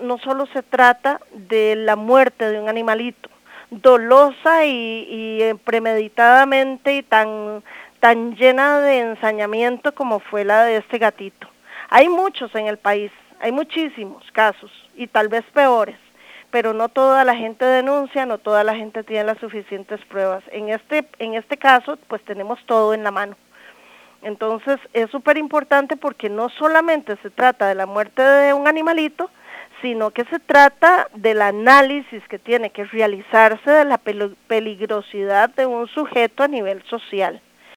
no solo se trata de la muerte de un animalito, dolosa y premeditadamente y tan llena de ensañamiento como fue la de este gatito. Hay muchos en el país, hay muchísimos casos y tal vez peores, pero no toda la gente denuncia, no toda la gente tiene las suficientes pruebas. En este caso, pues tenemos todo en la mano. Entonces es súper importante porque no solamente se trata de la muerte de un animalito, sino que se trata del análisis que tiene que realizarse de la peligrosidad de un sujeto a nivel social.